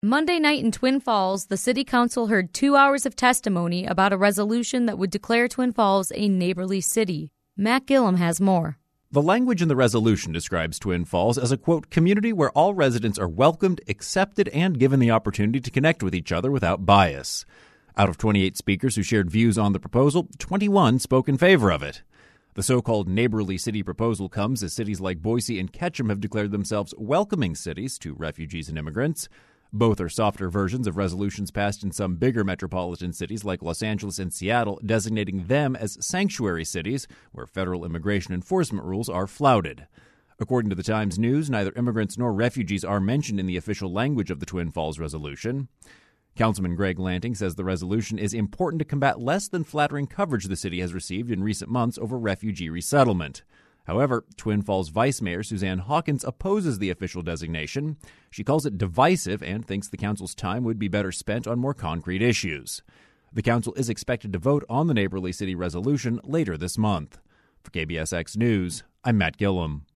Monday night in Twin Falls, the City Council heard 2 hours of testimony about a resolution that would declare Twin Falls a neighborly city. Matt Gillum has more. The language in the resolution describes Twin Falls as a, quote, community where all residents are welcomed, accepted, and given the opportunity to connect with each other without bias. Out of 28 speakers who shared views on the proposal, 21 spoke in favor of it. The so-called neighborly city proposal comes as cities like Boise and Ketchum have declared themselves welcoming cities to refugees and immigrants. Both are softer versions of resolutions passed in some bigger metropolitan cities like Los Angeles and Seattle, designating them as sanctuary cities where federal immigration enforcement rules are flouted. According to the Times News, neither immigrants nor refugees are mentioned in the official language of the Twin Falls resolution. Councilman Greg Lanting says the resolution is important to combat less than flattering coverage the city has received in recent months over refugee resettlement. However, Twin Falls Vice Mayor Suzanne Hawkins opposes the official designation. She calls it divisive and thinks the council's time would be better spent on more concrete issues. The council is expected to vote on the neighborly city resolution later this month. For KBSX News, I'm Matt Gillum.